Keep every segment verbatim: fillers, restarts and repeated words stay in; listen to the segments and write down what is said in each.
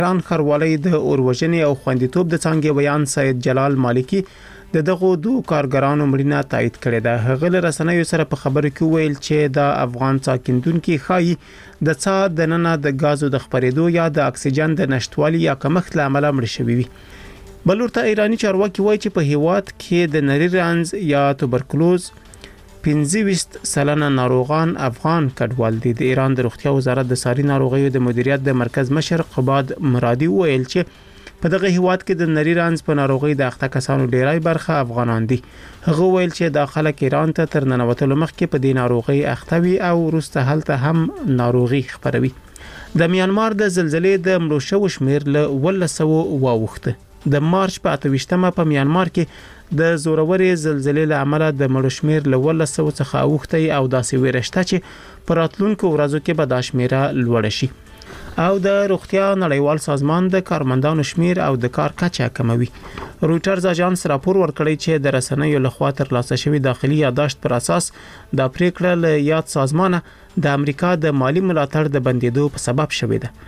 ایران ښاروالۍ د اوروژنې او خوندیتوب د څانګې ویان سید جلال مالکی د دغه دوه کارګرانو مړینه تایید کړې ده. هغه له رسنیو سره په خبرو کې ویل چې د افغان ساکندونکو خایي د څا د ننه د غازو د خپرېدو یا د اکسیجن د نشټوالي یا کمښت له امله مړ شوي وي. بلورته ایرانی چارواکي وایي چې په هیواد کې د نری رنز یا توبرکلوز پنځه ویشت سلنه ناروغان افغان کډوال دي. د ایران د روغتیا وزارت د ساري ناروغیو د مدیریت د مرکز مشر قباد مرادي ویل چې په دغه هیواد کې د نری رنز په ناروغي د اخته کسانو ډیری برخه افغانان دي. هغه ویل چې د خلک ایران ته تر ننوتلو مخکې په دې ناروغي اخته وي او وروسته هلته هم ناروغي خپروي. د میانمار د زلزلې د مړو شوو شمیر له ولس سو واوښته. د مارچ په اته ویشتمه په میانمار کې د زورورې زلزلې له امله د مړو شمیر له ولس سو څخه اوښته او داسې ویرشته چې په راتلونکو ورځو کې به دا شمیره لوړ شي. او د روغتیا نړیوال سازمان د کارمندانو شمیر او د کار کچه کموي. رويټرز اژانس راپور ورکړی چې د رسنیو لخوا ترلاسه شوی داخلي یادداشت پر اساس د پریکړه له یاد سازمانه د امریکا د مالی ملاتړ د بندیدو په سبب شوی ده.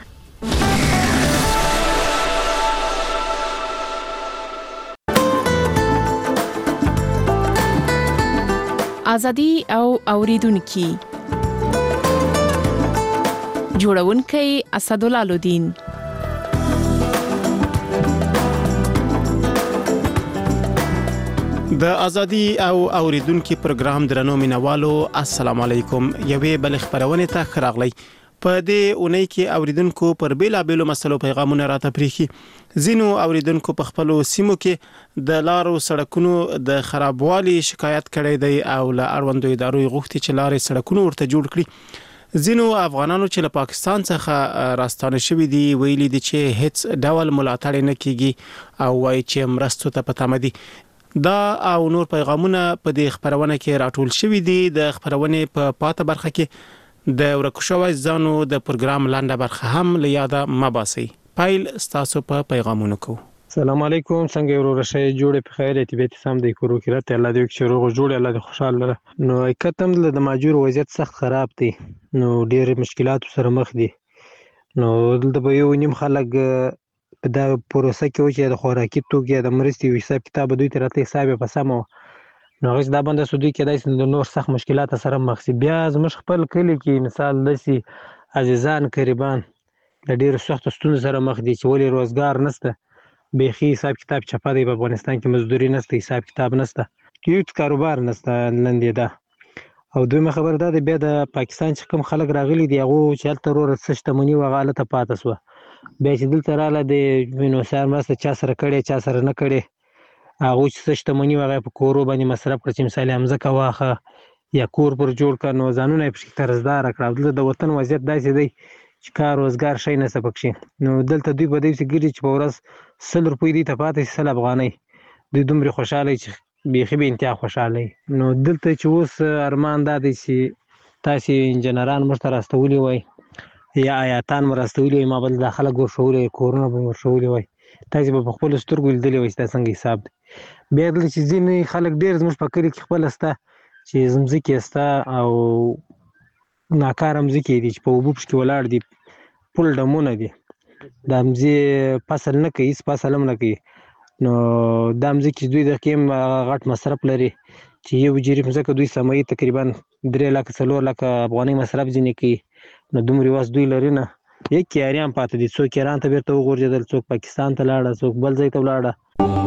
ازادي او اوریدونکو جوړونکي اسدالله الدین. د ازادي او اوریدونکو پروګرام درنو مینوالو السلام علیکم. یوې بل خبرونه ته خراغلی. په دې اونۍ کې اوریدونکو پر بیلا بیلو مسلو پیغامونه راته پریخي. زینو اوریدونکو په خپل سیمو کې د لارو سړکونو د خرابوالي شکایت کړي دی او له اړوندو ادارو غوښتي چې لارې سړکونو ورته جوړ کړي. زینو افغانانو چې له پاکستان څخه راستانه شوي دي ویلي دي چې هیڅ ډول ملاتړ نه کیږي او وايي چې مرستو ته پته مدي. دا او نور پیغامونه په دې خبرونه کې راټول شوي دي. د خبرونه په پاته برخه کې د ورکوشوي ځانو د پروګرام لاندې برخه هم لیاده مباسي. پایل ستاسو په پیغامونو کو. السلام علیکم. څنګه ورور شي جوړه په خیر اتباعي سم د کورو کې راته الله دې چې روغ جوړ الله دې خوشاله. نو کتم د ماجور وضعیت سخت خراب دي. نو ډېر مشکلات سره مخ دي. نو دلته به یو نیم خلک په دا پروسه کې و چې د خوراکي توکو د مرستې حساب کتاب دوی تر ته حساب په سمو نو غوښ دا باندې سودی کېدای د نور سخت مشکلات سره مخ سي. بیا زموږ خپل کلی کې مثال دسي عزیزان قریبان د ډېر سخت ستونزو سره مخ دي چې ولې روزګار نشته. بيخي حساب کتاب چپه دی په افغانستان کې مزدوري نشته حساب کتاب نشته هیڅ کاروبار نشته لندې ده. او دوی خبر ده بیا د پاکستان چې کوم خلک راغلي دي هغه چې تل ورور سشتمنی وغالته پاتې سو بیا چې دلته رااله د وینو سر مسته چا سره کړي چا سره نه کړي هغه چې سشتمنی وغه په کورو باندې مصرف کړ چې مثال همزه کا واخه یا کور پر جوړ کړ نو ځانونه په طرزدار کړو. د وطن وضعیت داسې دی چې کار روزګار شي نه سپکشي. نو دلته دوی په دې چې ګری چې په ورځ سل روپۍ دي ته پاتې سل افغانۍ دوی دومره خوشاله چې بيخي به انتها خوشاله. نو دلته چې اوس ارمان دا دی چې تاسو انجنيران مرته راستولي وای یا آیاتان مرستولي ما بل داخله ګور شوړې کورونه به ورشولي وای تاسو په خپل سترګو لیدلې وای تاسو څنګه حساب دی. بیا د چې ځینې خلک ډېر زموږ په کلی کې خپل استه چې زمزکې استه او ناکارم ځکه دي چې په وبوبش کې ولاړ دي پول ډمونه دي د امزي فصل نه کوي هیڅ فصل هم نه کوي. نو د امزي کې دوی د کېم غټ مصرف لري چې یو جریب ځکه دوی سمایي تقریبا درې لک څلور لک افغاني مصرف ځینې کوي. نو دومره واس دوی لري نه یک کیاریان پاتې دي څوک ایران ته بیرته وغورځېدل څوک پاکستان ته لاړه څوک بل ځای ته ولاړه.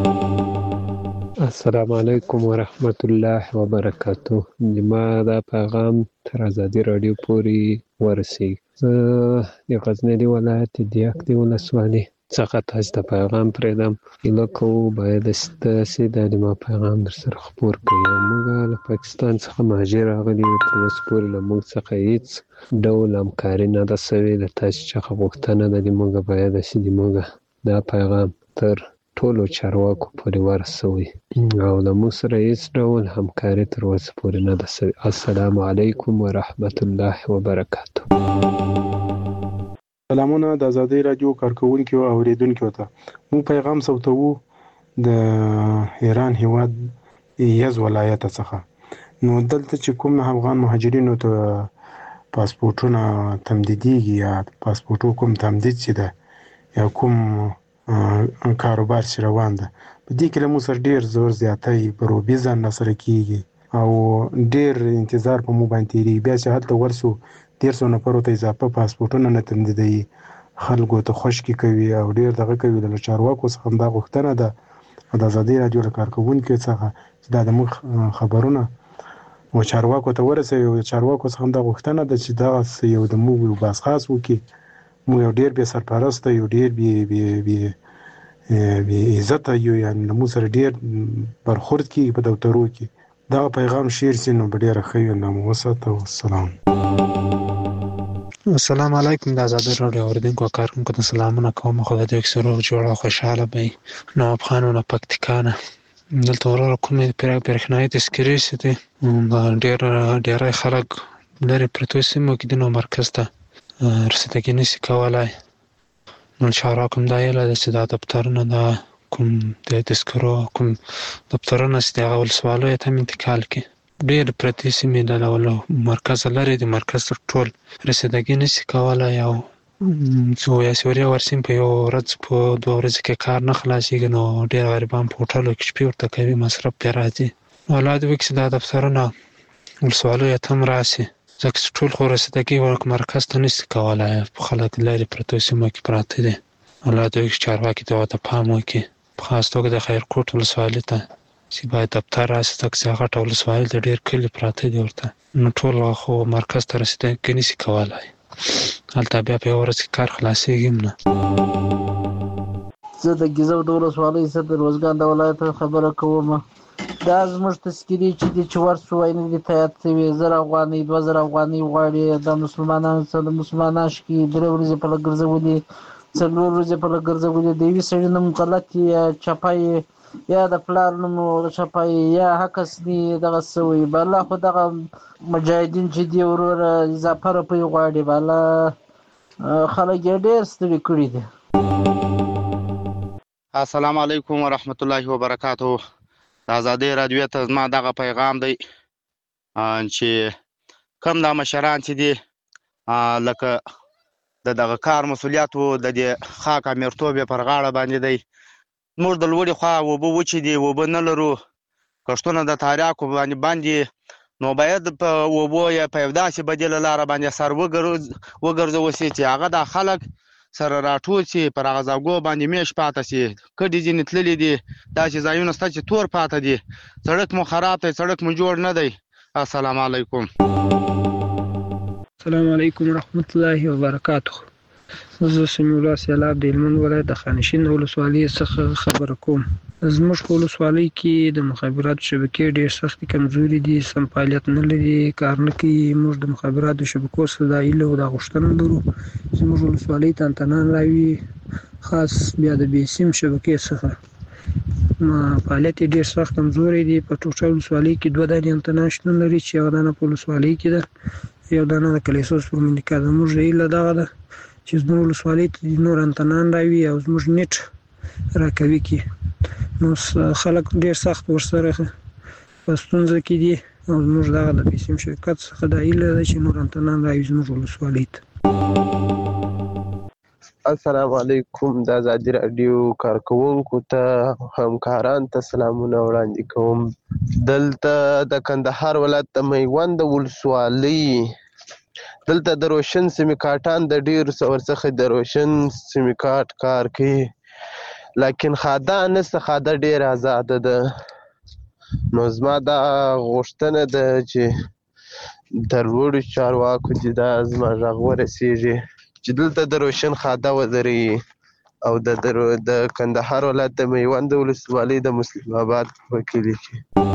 السلام علیکم ورحمت الله وبرکاتو. ما دا پیغام تر ازادي رادیو پورې ورسېږي. زه د غزنی ولایت د یکدی ولسوالۍ څخه تاسو ته پیغام پرېږدم. هیله کوو باید ستاسې دا د ما پیغام در سره خپور کړئ. موږ له پاکستان څخه مهاجر راغلي یو تر اوسه پورې له موږ څخه هېڅ ډول همکاري نه ده سوې. له تاسې څخه غوښتنه ده د موږ باید چې د موږ دا پیغام تر ټولو چارواکو پورې ورسوي او له موږ سره هېڅ ډول همکاري تر اوسه پورې نه ده سوې. السلام علیکم ورحمت الله وبرکاتو. سلامونه د ازادي رادیو کارکونکو او اوریدونکو ته. مو پیغام سوتو د ایران هیواد یز ولایت څخه. نو دلته چې کوم افغان مهاجرینو ته پاسپورتونه تمدیدیږي یا پاسپورتو کوم تمدید چې ده یا کوم کاروبار چې روان ده په دې کې له موږ سره ډېر زور زیاتی په روبي ځان راسره کېږي او ډېر انتظار په موږ باندې تېرېږي. بیا چې هلته ورسو دېرسو نفرو ته اضافه پاسپورټونه نه تمدیدوي، خلکو ته خوشکې کوي او ډېر دغه کوي. له چارواکو څخه همدا غوښتنه ده او د ازادي راډیو له کارکوونکو څخه چې دا د موږ خبرونه و چارواکو ته ورسوي او چارواکو څخه همدا غوښتنه ده چې دغسې یو د موږ یو بازخواست وکړي. موږ یو ډېر بې سرپرسته یو ډېر بې بې بې بې عزته یو، یعنې له موږ سره ډېر برخورد کېږي په دفترو کې. دغه پیغام شیر سي نو به ډېره ښه وي. الله مو وساته. والسلام. السلام علیکم. د ازادي راډیو اوریدونکو او کارکونکو ته سلامونه کوم. خدای دې اکثر روغ جوړ او خوشحاله وي. نواب خان له پکتیکا نه دلته وروره کومې برېښنایي تذکرې چې دي ډېر ډېری خلک لرې پرتو سیمو کې دي نو مرکز ته رسیدګي نشي کولی. نو چارواکو همدا ویلي ده چې دا دفترونه دا کوم د تذکرو کوم دفترونه چې دي هغه ولسوالیو ته هم انتقال کړي. ډېر پرتې سیمې د مرکز لرې د مرکز تر ټول رسیدګي نشي کولی او څو یا سوریه ورسیم په یو ورځ په دوه ورځو کې کار نه خلاصېږي. نو ډېر غریبان په هوټلو کې شپې ورته کوي، مصرف پرې راځي. الله دې وکړي چې دا دفترونه ولسوالیو ته هم راشي ځکه چې ټول خو رسیدګي مرکز ته نشي کولی، خلک لرې پرتو سیمو کې پراته دي. الله دې وکړي چارواکي دې ورته پام وکړي، په خاص توګه د خیرکوټ ولسوالۍ ته چې باید دفتر راشي ځکه چې هغه غټه ولسوالۍ ده، ډېر کلي پراته دي ورته. نو ټول خو مرکز ته رسیدګي نشي کولی، هلته بیا په یوه ورځ کې کار خلاصېږي هم نه. زه د ګیزو د ولسوالۍ څخه د روزګان د ولایت خبره کوم. دا زموږ تذکرې چې دي چې ورسو وینې دي تایید شوي، زر افغانۍ دوه زره افغانۍ غواړي. د مسلمانانو څخه د مسلمانان شکي درې ورځې په لږ ګرځولي، څلور ورځې په لږ ګرځولي. د یوې سړي نوم غلط یا چپه یا د پلار نوم چپه یا حقس دي دغه څه وي. بالا خو دغه مجاهدین چې دي وروره اضافه روپۍ غواړي، بالا خلک یې ډېر ستړي کړي دي. السلام علیکم ورحمت الله وبرکاتو. د ازادۍ راډیو ته زما دغه پیغام دی چې کم دا مشران چې دي لکه د دغه کار مسؤلیت و د دې خاک امیرتوب یې پر غاړه باندې دی. موږ د لوړې خوا اوبه وچې دي، اوبه نه لرو، کښتونه د تاریاکو باندې باندې نو باید په اوبو یا په یو داسې بدیله لاره باندې سر وګرځول شي چې هغه د خلک سره راټول شي، پر هغه ځایګو باندې میش پاته شي. کډې ځینې تللي دي، داسې ځایونه شته چې تور پاته دي. سړک مو خراب دی، سړک مو جوړ نه دی. السلام علیکم. السلام علیکم ورحمت الله وبرکاتو. زه سمیع الله سیلاب د هلمند ولایت د خانشین ولسوالۍ څخه خبره کوم. زموږ په ولسوالۍ کې د مخابراتو شبکې ډېر سختې کمزوري دي، سم فعالیت نه لري، کار نه کوي. موږ د مخابراتو شبکو څخه دا هیله او دا غوښتنه لرو چې زموږ ولسوالۍ ته انتنان راوي، خاص بیا د بې سیم شبکې څخه فعالیت یې ډېر سخت کمزوری دی. په ټوټه ولسوالۍ کې دوه دانې انتنان شتون لري چې یوه دانه په ولسوالۍ کې ده، یو دانه د کلیسوس پر منډیکا ده. زموږ هیله دغه ده چې زموږ ولسوالۍ ته نور انتنان راوي او زموږ نیټ راکوي کړي. نو خلک ډېر سخت ورسره په ستونزه کې دي او زموږ دغه د بې سیم شرکت څخه دا هیله ده چې نور انتنان راوي زموږ ولسوالۍ ته. السلام علیکم. د ازادي راډیو کارکوونکو ته همکاران ته سلامونه وړاندې کوم. دلته د کندهار ولایت د میوند ولسوالۍ دلته د روشن سیمیکاټان د ډېرو ورڅخه د روشن سیمیکاټ کار کوي، لیکن خاده نسته، خاده ډېره ازاده ده. نو زما دا غوښتنه ده چې د لوړو چارواکو دې دا زما غږ ورسېږي چې دلته د روشن خاده ودرېږي او د د کندهار ولایت د میوند ولسوالۍ د مسلم آباد په کلي کې.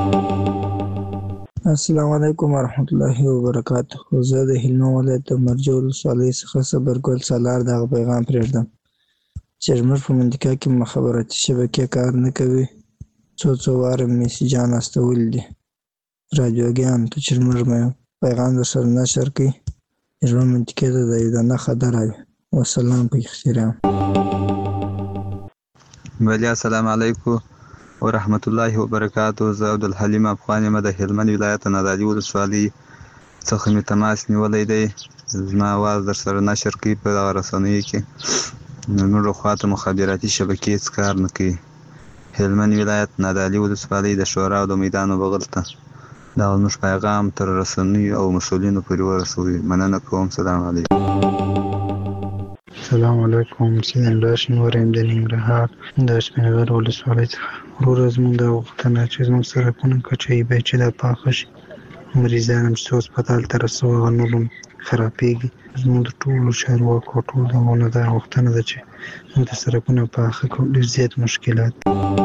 السلام علیکم ورحمت الله وبرکاتو. زه د هلمند ولایت د مرجو ولسوالۍ څخه صبرګل سالار دغه پیغام پرېږدم چې زموږ په منطقه کې مخابراتي شبکې کار نه کوي. څو څو واره میسیجان استولي دي راډیوګیان ته چې زموږ پیغام درسره نشر کړي، زموږ منطقې ته د یو دانه خبر راوي. والسلام په احترام. بله السلام علیکم ورحمت الله وبرکاتو. زه عبدالحلیم افغان یم د هلمند ولایت نادعلي ولسوالۍ څخه مې تماس نیولی دی. زما اواز در سره نشر کوي په دغه رسنیو کې. نورو خواته مخابراتي شبکې هېڅ کار نه کوي. هلمند ولایت نادعلي ولسوالۍ د شورا او د میدان بغل ته دا زموږ پیغام تر رسنیو او مسؤلینو پورې ورسوي. مننه کوم. سلام علیکم. السلام علیکم. سید الله شینواری یم د ننګرهار د سپینغر ولسوالۍ څخه. وروره زموږ دا غوښتنه چې زموږ سړکونه کچایي باید چې دا پاخه شي. مریضان هم چې هسپتال ته رسوي هغه نور هم خرابېږي. زموږ د ټولو چارواکو ټول دغونه دا غوښتنه ده چې موږ د سړکونه پاخه کړو. ډېر زیات مشکلات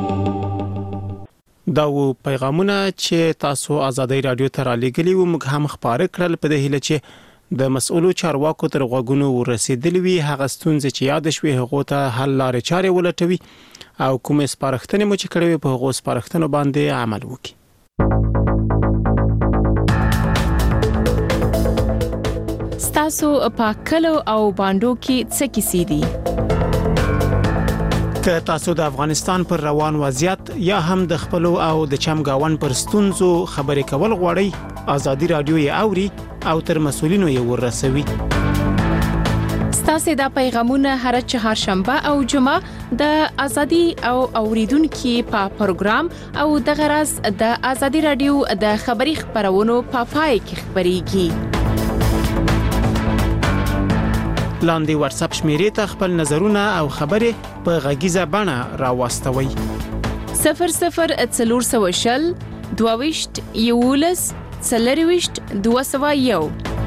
دا و پیغامونه چې تاسو آزادۍ رادیو ته را لېږلي وو. موږ هم خپاره کړل په دې هیله چې د مسؤلو چارواکو تر غوږونو ورسېدلې وي. هغه ستونزې چې یاد شوې هغو ته حل لارې چارې ولټوي او کومې سپارښتنې مو چې کړې وي په هغو سپارښتنو باندې عمل وکړي. ستاسو په کلو او باندو کې څه کیسې دي؟ که تاسو د افغانستان پر روان وضعیت یا هم د خپلو او د چمګاون پر ستونزو خبرې کول غواړئ، آزادي رادیو یې اوري او تر مسؤلینو یې ورسوي. ستاسو د پیغامونه هر چهارشنبه او جمعه د آزادي او اوریدونکو په پروګرام او د غرض د آزادي رادیو د خبري خبرونو په پای کې خبريږي. لاندې واتس اپ شمیرې ته خپل نظرونه او خبرې په غږیزه بڼه راوستوي. صفر صفر څلور سوه شل دوه ویشت یولس څلور ویشت دوه سوه یو.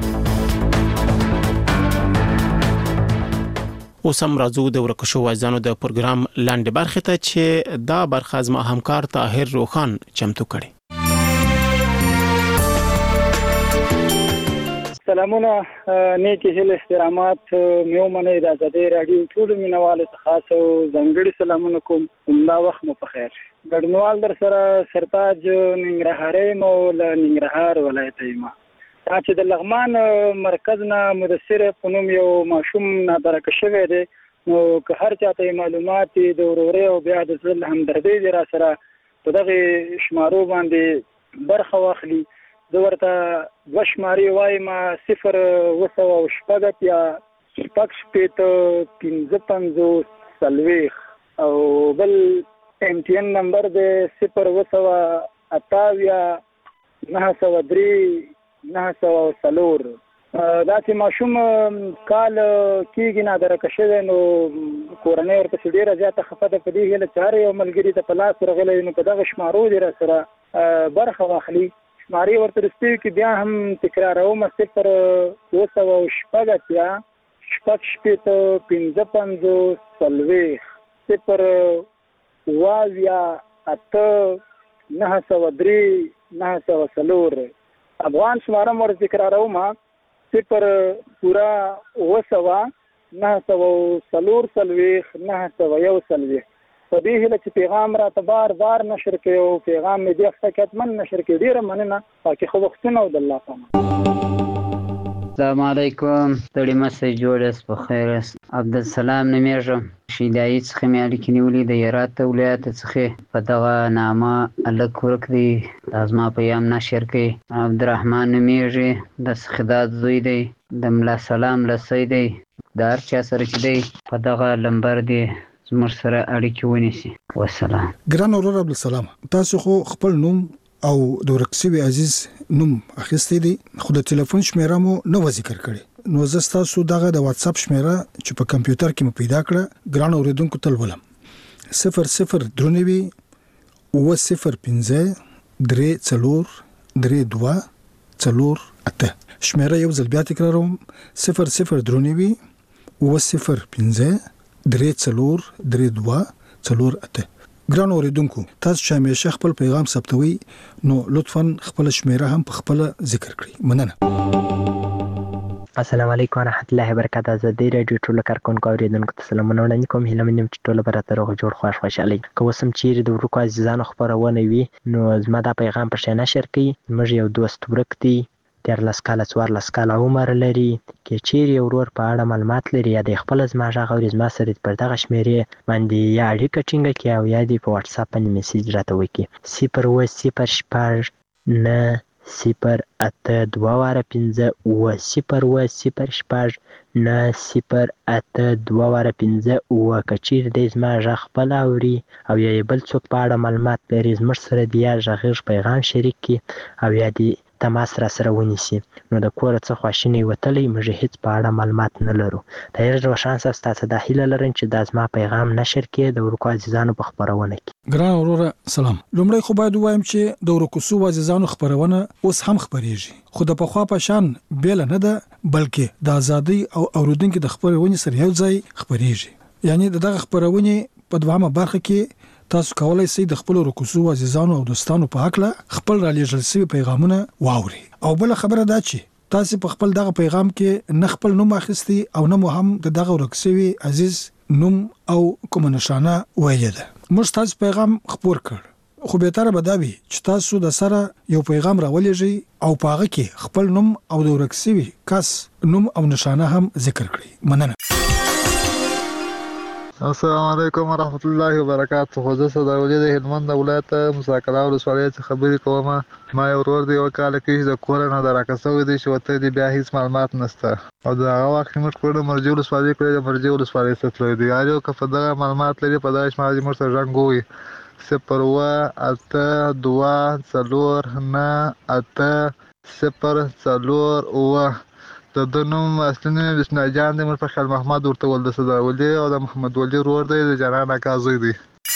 اوس هم راځو د ورکشو وایزانو د پروګرام لاندې برخه ته چې دا برخه زما همکار طاهر روخان چمتو کړي. سلامونه، نیکی هیله احترامات میو منې د آزادۍ رادیو ټول مینوالو ته خاص او ځانګړي سلامونه کوم. همدا وخت مو په خیر. ګډونوال در سره سرتاج ننګرهاري مو له ننګرهار ولایت یم. دا چې د لغمان مرکز نه مدثر په نوم یو ماشوم نادرکه شوی دی، نو که هر چاته معلومات د وروري او بیا د زړه همدردي دی را سره په دغه شمارو باندې برخه واخلي. زه ورته دوه شمارې وایم، صفر اوه سوه شپږ اتیا شپږ شپېته پنځه پنځوس څلوېښت او بل ایم ټي ان نمبر دی صفر اوه سوه اته اویا نهه سوه درې نهه سوه څلور. دا چې ماشوم کال کېږي نادرکه شوی، نو کورنۍ ورپسې ډېره زیاته خفه ده. په دې هیله چې هر یو ملګري ته په لاس ورغلی نو په دغه شمارو دې را سره برخه واخلي. شمارې ورته رسېږي کې بیا هم تکراروم، صفر اوه سوه شپږ اتیا شپږ شپېته پنځه پنځوس څلوېښت صفر اوه اویا اته نهه سوه درې نهه سوه څلور. افغان شماره مو ورته تکراروم، صفر پوره اوه سوه نهه سوه څلور څلوېښت نهه سوه یو څلوېښت. په دې هیله چې پیغام راته بار بار نشر کړي او پیغام مې دې هفته کې حتمن نشر کړي. ډېره مننه. پاکې ښه وختونه او د الله پامان. السلام علیکم. ستړي مسئ جوړ یاست، په خیر یاست. عبدالسلام نومیږم، شیدایي څخه مې اړیکې نیولې د هرات ولایت څخه. په دغه نامه هلک ورک دی، دا زما پیغام نشر کړي. عبدالرحمن نومیږي، د سخداد زوی دی، د ملا سلام لسی دی. د هر چا سره چې دی په دغه لمبر دی زموږ سره اړیکې ونیسي. والسلام. ګران ورور عبدالسلام، تاسو خو خپل نوم او د ورک شوي عزیز نوم اخیستی دی، خو د ټلیفون شمیره مو نه و ذکر کړی. نو زه ستاسو دغه د واتس اپ شمیره چې په کمپیوټر کې مو پیدا کړه ګران اوریدونکو ته ولولم. صفر صفر درې نوي اوه صفر پنځه درې څلور درې دوه څلور اته. شمیره یو ځل بیا تکراروم، صفر صفر درې نوي اوه صفر پنځه درې څلور درې دوه څلور اته. ګران اوریدونکو، تاسو چې همیشه خپل پیغام ثبتوي نو لطفاً خپل شمیره هم په خپل ذکر کړئ. مننه. السلام علیکم ورحمۃ اللہ وبرکاتہ. آزادۍ رادیو ټولو کارکونکو اوریدونکو ته سلامونه وړاندې کوم. هیله مند یم چې ټول به راته روغ جوړ خوښ خوشحاله وي. که اوس هم چیرې د ورکو عزیزانو خپرونه وي نو زما دا پیغام په شی نشر کړئ. زموږ یو دوست ورک دی، دیارلس کاله څوارلس کاله عمر لري. که چیرې یو ورور په اړه معلومات لري یا د خپل زما غږ اوري، زما سره پر دغه شمیرې باندې یا اړیکه ټینګه کړي او یا دې په واتس اپ باندې میسج راته وکړي. صفر اوه صفر شپږ نه صفر اته دوه واره پنځه اووه صفر اووه صفر شپږ نه صفر اته دوه واره پنځه اووه. که چیرې دی زما غږ خپله اوري او یا یې بل څوک په اړه معلومات لري زموږ سره دې یا غږیز پیغام شریک کړي او یا دې تماس را سره ونیسي. نو د کوره څه خواشینی وتلی موږ هیڅ په اړه معلومات نه لرو. طاهر روشن صاحب ستاسو د هیله لرم چې دا زما پیغام نشر کړي د ورکو عزیزانو په خپرونه کې. ګران وروره سلام. لومړی خو باید ووایم چې د ورکو عزیزانو خپرونه اوس هم خپرېږي خو د پخوا په شان بیل نه ده بلکې د ازادي او اوریدونکو د خپرونې سره یو ځای خپرېږي. یعنی دغه خپرونه په دوامه برخه کې تاسو کولای شئ د خپل رکوسو عزیزانو او دوستانو په حق له خپل را لېږل شوي پیغامونه واوري. او بل خبره دا چې تاسو په خپل دغه پیغام کې نه خپل نوم اخیستی او نه مو هم د دغه رکوسوي عزیز نوم او کوم نشانه ویلې ده. موږ تاسو پیغام خپور کړ خو به تر به دا وي چې تاسو د سره یو پیغام راولېږئ او په هغه کې خپل نوم او د رکوسوي کس نوم او نشانه هم ذکر کړئ. مننه. السلام علیکم ورحمت الله وبرکاته. خو زه صداولی د هلمند ولایت مساکلا ولسوالۍ څخه خبرې کوم. ما یو ورور دی یو کال کې د کور نه د راکسوي دی چې وته دی بیا هیڅ معلومات نشته او د هغه وخت موږ کړو مرجو ولسوالۍ کړو د مرجو ولسوالۍ څخه دی یارو که په دغه معلومات لري په دغه شمال موږ سره رنګوي صفر اووه اته دوه څلور نه اته صفر څلور اووه. د د نوم اصلي نوم یې بسم جان دی. موږ په خیال محمد ورته ول د صداولي او د محمد ولي ورور دی د جنان اکا زوی دی.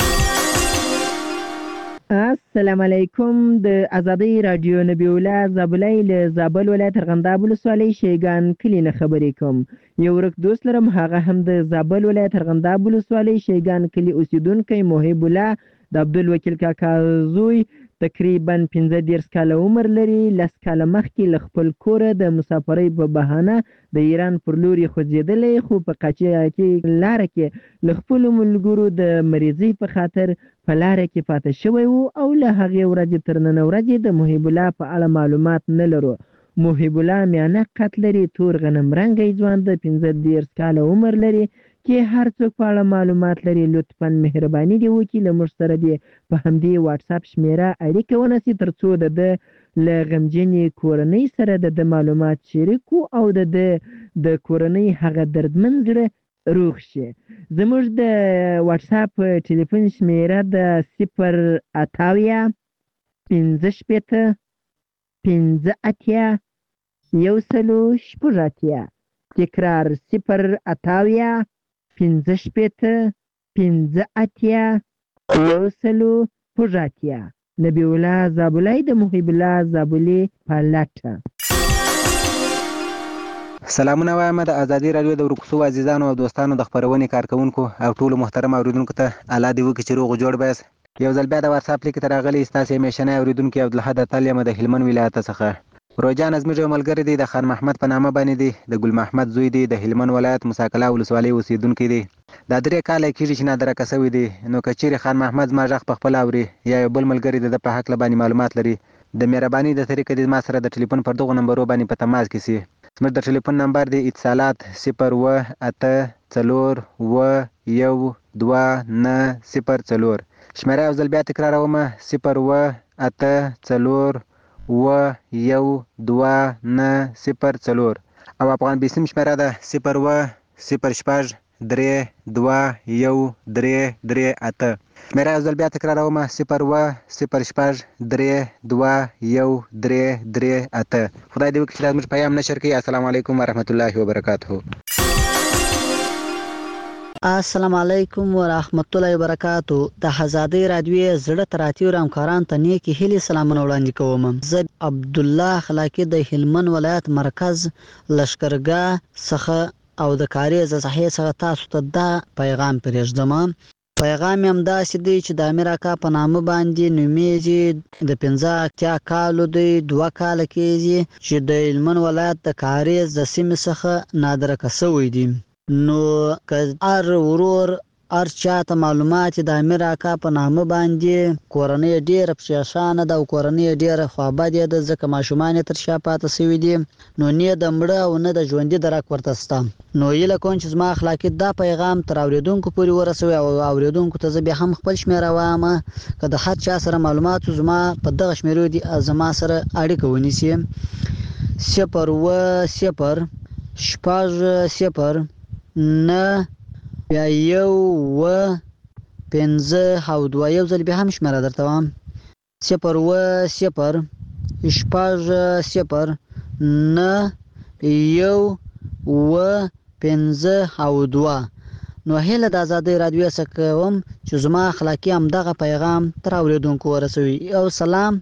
السلام علیکم. د ازادي رادیو نبی الله زابلای له زابل ولایت ارغنداب ولسوالۍ شیګان کلی نه خبرې کوم. یو ورک دوست لرم هغه هم د زابل ولایت ارغنداب ولسوالۍ شیګان کلی اوسیدونکی محب الله د عبدالوکیل کاکا زوی تقریبا پنځه دېرش کاله عمر لري. لس کاله مخکې له خپل کوره د مسافرۍ په بهانه د ایران پر لور یې خوځېدلی خو په قاچاقي لاره کې له خپلو ملګرو د مریضۍ په خاطر په لاره کې پاته شوی و او له هغې ورځې تر نن ورځې د محب الله په اړه معلومات نه لرو. محب الله میانه قد لري، تور غنم رنګی ځوان د پنځه دېرش کاله عمر لري. کې هر څوک په اړه معلومات لري لطفا مهرباني دې وکړي له موږ سره دې په همدې واتساپ شمیره اړیکه ونیسي تر څو د ده له غمجنې کورنۍ سره د ده معلومات شریک او د ده د کورنۍ هغه دردمن زړه روغ شي. زموږ د واتساپ ټلیفون شمیره د صفر اتاویا پنځه شپېته پنځه اتیا یو سلو شپږ اتیا. تکرار صفر اتاویا پنځه شپېته پنځه اتیا یو سلو شپږ اتیا. نبی الله زابلای د محب الله زابلي په لټه. سلامونه وایم د ازادي رادیو د ورکوسو عزیزانو او دوستانو د خپرونې کارکونکو او ټولو محترم اوریدونکو ته الله دې وکړي چې روغ جوړ بیاست. یو ځل بیا د واتساپ لیک ته راغلی ستاسې همیشنی اوریدونکي عبدالحد اتل یم د هلمند ولایت څخه. روجان زموږ یو ملګری دی د خان محمد په نامه باندې دی د ګل محمد زوی دی د هلمند ولایت مساکلا ولسوالۍ اوسیدونکی دی. دا درې کاله کېږي چې نادرکه شوی دی. نو که چیرې خان محمد زما غږ په خپله اوري یا یو بل ملګری د ده په هکله باندې معلومات لري د مهرباني د طریقې دې زما سره د ټلیفون پر دغو نمبرو باندې په تماس کې سي. زموږ د ټلیفون نمبر دی اتصالات صفر اووه اته څلور اووه یو دوه نه صفر څلور. شمیره یو ځل بیا تکراروم صفر اووه اته څلور اووه یو دوه نه صفر څلور او افغان بیسیم شمیره ده صفر اووه صفر شپږ درې دوه یو درې درې اته. شمیره یو ځل بیا تکراروم صفر اووه صفر شپږ درې دوه یو درې درې اته. خدای دې وکړي چې دا زموږ پیام نشر کړي. السلام علیکم ورحمت الله وبرکاته. السلام علیکم ورحمت الله وبرکاتو. د ازادي رادیو زړه تراتیو همکاران ته نیکی هیلې سلامونه وړاندې کوم. زه عبدالله خلاقی د هلمند ولایت مرکز لشکرګاه څخه او د کاریز صحیح څخه تاسو ته دا پیغام پرېږدم. پیغام هم داسې دی چې د امیر اکا په نامه باندې نومیږي د پنځه اتیا کالو دی دوه کاله کېږي چې د هلمند ولایت د کاریز د سیمې څخه نادرکه شوی دی. نو که هر ورور هر چاته معلومات د امیر اکا په نامه باندې کورنۍ ډېره پریشانه ده او کورنۍ ډېره خوابدې ده ځکه ماشومان یې تر شا پاتې سوي دي نو نه د مړه او نه د ژوندي درک ورته شته نو هیله کوم چې زما اخلاقي دا پیغام تر اورېدونکو پورې ورسوي او اورېدونکو ته زه بیا هم خپل شمېره وایم که د هر چا سره معلومات زما په دغه شمېرو دي زما سره اړیکه ونیسي صفر اوه صفر شپږ صفر نه بیا یو اوه پنځه او دوه یو ځل بیا هم شمېره درته وایم صفر اوه صفر شپږ صفر نه یو اوه پنځه او دوه نو هیله د ازادۍ راډیو څخه کوم چې زما اخلاقي همدغه پیغام تر اورېدونکو ورسوي او سلام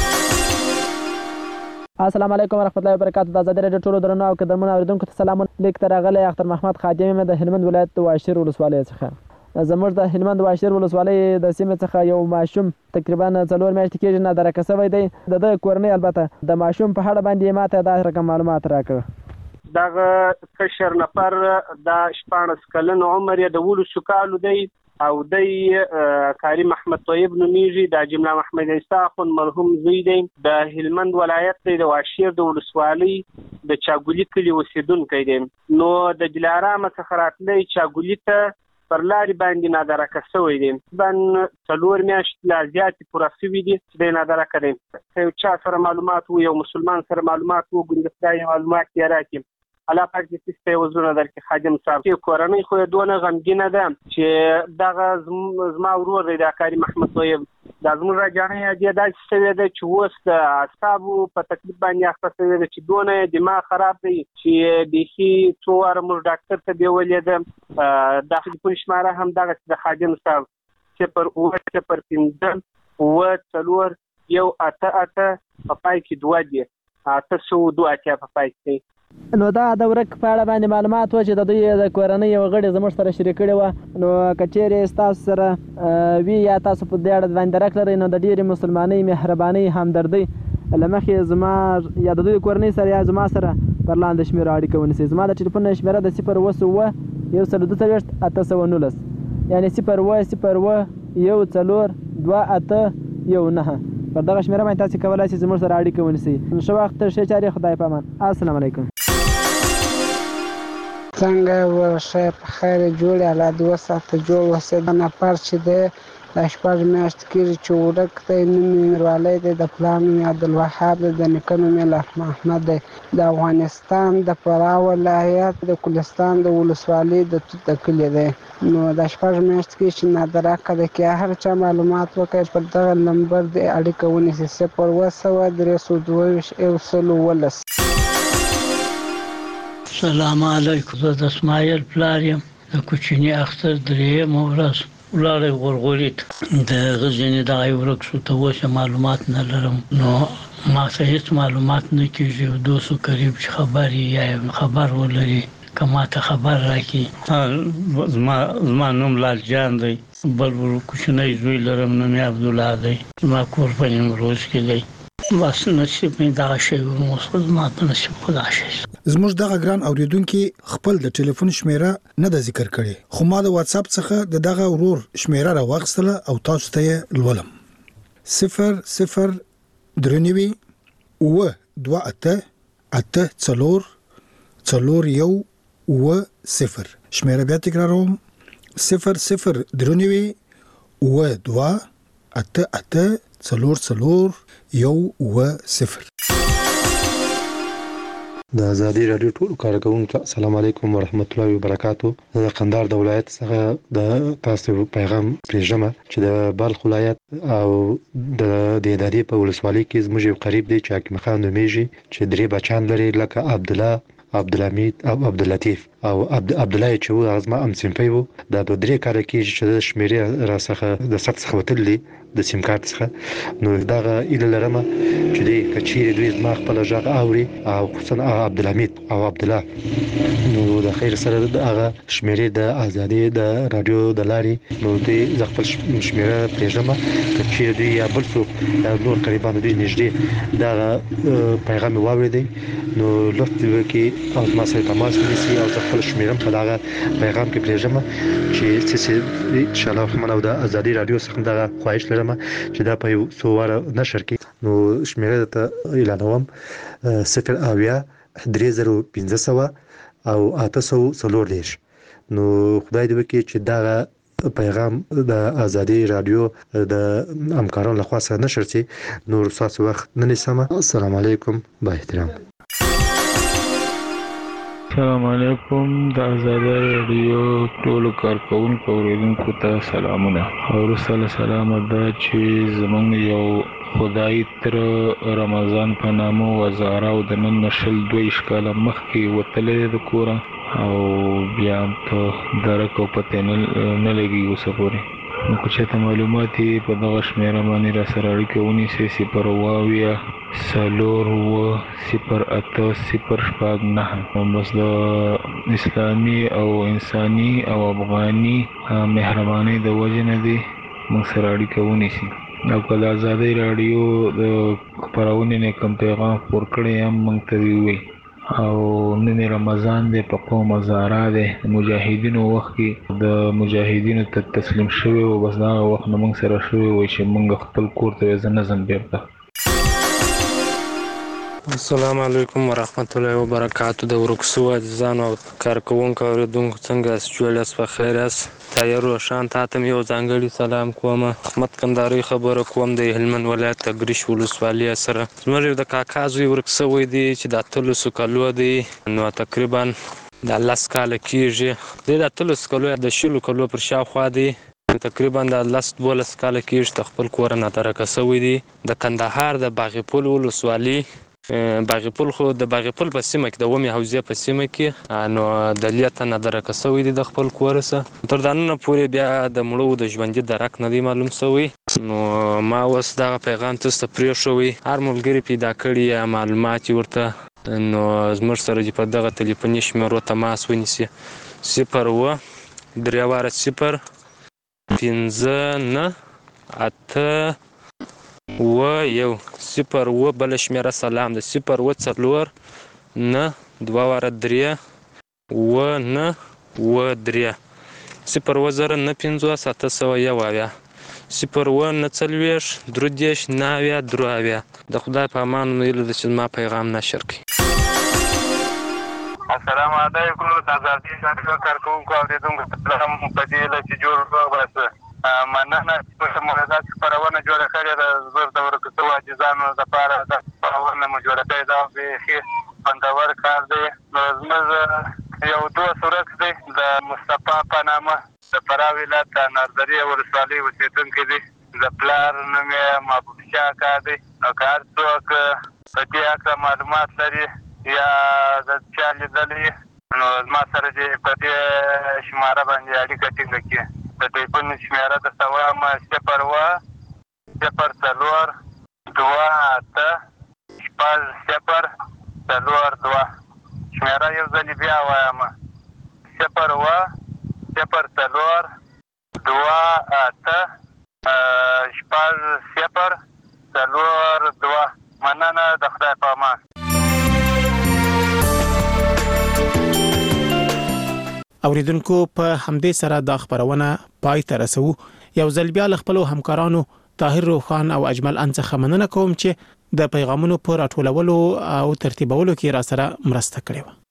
السلام علیکم ورحمت الله وبرکاتہ د ازادۍ راډیو ټولو درنو او قدرمنو اورېدونکو ته سلام لیک ته راغلی اختر محمد خادم یم د هلمند ولایت د واشیر ولسوالۍ څخه زموږ د هلمند واشیر ولسوالۍ د سیمې څخه یو ماشوم تقریبا څلور میاشتې کېږي نادرکه شوی دی د ده کورنۍ البته د ماشوم په اړه باندې ماته دا رقم معلومات راکړه دغه کشر نفر د شپاړس کلن عمر یې د ولسو کالو دی او دی کاري محمد طیب نومیږي د جمله محمد عیسی خون مرحوم زوی دی د هلمند ولایت دی د واشیر د ولسوالۍ د چاګولي کلي اوسیدونکی دی نو د دلارام څخه راتلی چاګولي ته پر لارې باندې نادرکه شوی دی بن څلور میاشتې لا زیاتې پوره شوي دي چې دی نادرکه دی که یو چا سره معلومات و یو مسلمان سره معلومات و ګوندې خدای معلومات یې راکړي الله پاک دې سپی وزرونه درکړي خادم صاحب چې کورنۍ خو یې دونه غمګینه ده چې دغه زما ورور دی د کاري محمد طیب دا زموږ راجانۍ یې داسې شوې ده چې اوس د اعصابو په تکلیف باندې اخته شوې ده چې دونه یې دماغ خراب دی چې بیخي څو واره موږ ډاکټر ته بیولې ده د ټلیفون شماره هم دغسې د خادم صاحب صفر اوه صفر پنځه اوه څلور یو اته اته په پای کې دوه دي اته سوه دوه اتیا په پای کې نو دا د ورک په اړه باندې معلومات و چې د دوی د کورنۍ یو غړي زموږ سره شریک کړي وه نو که چیرې ستاسو سره وي یا تاسو په دې اړه باندې درک لرئ نو د ډېرې مسلمانۍ مهربانۍ همدردۍ له مخې زما یا د دوی کورنۍ سره یا زما سره پر لاندې شمېرو اړیکه ونیسئ زما د ټلیفون شمېره د صفر اوه اوه یو سل دوه څلوېښت اته سوه نولس یعنې صفر اوه صفر اوه یو څلور دوه اته یو نهه پر دغه شمېره باندې تاسې کولی شئ زموږ سره اړیکه ونیسئ ښه وخت ښې چارې خدای په امان السلام علیکم څنګه ورشه په خیر جوړ الله دې وساته جوړ وسه د نفر چې دی دا شپږ میاشتې کېږي چې ورک دی نوم یې میروالی دی د پلار نوم یې عبدالوهاب دی د نیکه نوم یې لرحم احمد دی د افغانستان د فراه ولایت د کلستان د ولسوالۍ د توت د کلي دی نو دا شپږ میاشتې کېږي چې نادرکه دی که هر چا معلومات وکړي پر دغه نمبر دی اړیکه ونیسي صفر اوه سوه درې سوه دوه ویشت یو سل اوولس السلام علیکم زه د اسماعیل پلار یم د کوچني اختر درېیمه ورځ ولاړی غورغوري ته د هغه ځینې دغه ورک شو ته اوس معلومات نه لرم نو ما څه هېڅ معلومات نه کېږي او دوستو قریب چې خبر یې یا خبر ولري که ما ته خبر راکړي زما زما نوم لال جان دی بل کوچنی زوی لرم نوم یې عبدالله دی زما کور په نیمروز کې دی بس نصیب مې دغه شی ورموس خو زما په نصیب خو دغه شی زموږ دغه ګران اوریدونکي خپل د ټلیفون شمیره نه د ذکر کړي خو ما د واتس اپ څخه د دغه ورور شمیره راوغستله او تاسو ته یې لولم صفر صفر درنوي اوه دوه اته اته څلور څلور یو اوه صفر شمیره بیا تکراروم صفر صفر درنوي اوه دوه اته اته څلور څلور یو اوه صفر د ازادي رادیو ټول کارکونکو السلام علیکم ورحمت الله وبرکاتو د قندهار د ولایت څخه د تاسو پیغام پرېږم چې د بلخ ولایت او د دېدادي په ولسوالۍ کې زموږ قریب دی چې حکیم خان نومیږي چې درې بچان لري لکه عبدالله عبدالحمید او عبداللطیف او عبد عبدالله چې و هغه ما ام سیمپی و دا د درې کال کې چې د شمیرې را څخه د سخت څخه وتلې د سیم کارت څخه نو دغه اله لرمه چې دی کچیر دوی ما خپل ځای اوري او خصوصا عبدالحمید او عبدالله نو د خیر سره دغه شمیرې د ازادي د رادیو د لارې نو دوی خپل شمیره پرېږم کچیر دوی یا بل څوک نور قریبان دوی نږدې دا پیغام واوري دی نو لطف وکړئ او ما سره تماس ونیسي او خپل شمیرم په دغه پیغام کې پرېږم چې چې ان شاء الله منو د ازادي رادیو څخه دا خواهش لرم چې دا په یو څو واره نشر کې نو شمیره ته اعلانوم صفر اویا درې زره پنځه سوه او اته سوه څلور دېرش. نو خدای دې وکړي چې دا پیغام د ازادي رادیو د همکارانو لخوا سره نشر شي. نور تاسو وخت نه نیسم. السلام علیکم با احترام. السلام علیکم د ازادي رادیو ټول کارکونکو اوریدونکو ته سلامونه. او سره سلام ده چې زمونږ یو خدای تر رمضان په نامو وزاره او د نن نشل دوه اشکاله مخکې وتلې د کور او بیا په درک او پته نه لګي اوس پورې. نو که چېرته معلومات په دغه شمیره باندې را سره اړیکه ونیسئ صفر اویا څلور اووه صفر اته صفر شپږ نهه. بس د اسلامي او انساني او افغاني مهربانۍ د وجې نه دي موږ سره اړیکه ونیسي. او که د ازادۍ راډیو د خپرونې نه کوم پیغام خپور کړی هم موږ ته ووایي. او نن رمضان دی په قوم هزاره دی د مجاهدینو وخت کې د مجاهدینو ته تسلیم شوی و. بس دا وخت نه موږ سره شوی وای چې موږ خپل کور ته زه نه ځم بیرته. السلام علیکم ورحمت الله وبرکاتو. د ورکسو عزیزانو او کارکوونکو اوریدونکو څنګه یاست؟ جوړ یاست؟ په خیر یاست؟ طاهر روشان تا ته یو ځانګړي سلام کوم. احمد کندهاري خبره کوم د هلمند ولایت تګریش ولسوالۍ سره. زموږ د کاکا زوی ورک شوی دی چې د اتلسو کالو دی. نو تقریبا د لس کاله کېږي. د اتلسو کالو د شلو کالو پر شاوخوا دی. تقریبا د لس دولس کاله کېږي د خپل کور نه ترکه شوی دی. د کندهار د باغپل ولسوالۍ باغپل خو د باغپل په سیمه کې د ومې حوزې په سیمه کې نو د لیته نه درکه شوی دی د خپل کور څخه. تر دا نن پورې بیا د مړو د ژوندي درک نه دی معلوم شوی. نو ما اوس دغه پیغام تاسو ته پرېښوی. هر ملګري پیدا کړي یا معلومات ورته نو زموږ سره چې په دغه تلیفوني شمیرو تماس ونیسي. صفر اووه درې واره صفر پنځه نه اته اووه یو صفر اووه بله شمیره سلام ده صفر اووه څلور نه دوه واره درې اووه نه اووه درې صفر اووه زره نه پنځوس اته سوه یو اویا صفر اووه نه څلوېښت درې دېرش نه اویا درې اویا. د خدای په امان هیله ده چې زما پیغام نشر کړي. السلام علیکم د ازادي رادیو کارکوونکو اوریدونکو سلام په دې هیله چې جوړ وباسه. مننه چې په مولدات خپرونه جوړه کړې ده. زه د ورکسو عاجزانو دپاره دا خپرونه مو جوړه کړې ده. بیخي خوندور کار دی. نو زموږ یو دوست ورک دی د مصطفی په نامه د فراه ولایت د نردرې ولسوالۍ اوسېدونکی دی. د پلار نوم یې محبوب شاه اکا دی. نو که هر څوک په دې هکله معلومات لري یا د چا لیدلی نو زما سره دې په دې شماره باندې اړیکه ټینګه کړي. د ټلیفون شمیره درته وایم صفر اووه صفر څلور دوه اته شپږ صفر څلور دوه. شمیره یو ځلې بیا وایم صفر اووه صفر څلور دوه اته شپږ صفر څلور دوه. مننه د خدای په امان. اوریدونکو په همدې سره دا خبرونه پای ته رسو. یو ځل بیا له خپل همکارانو طاهر روخان او اجمل ان څخه مننه کوم چې د پیغامونو په راټولولو او ترتیبولو کې را سره مرسته کړې و.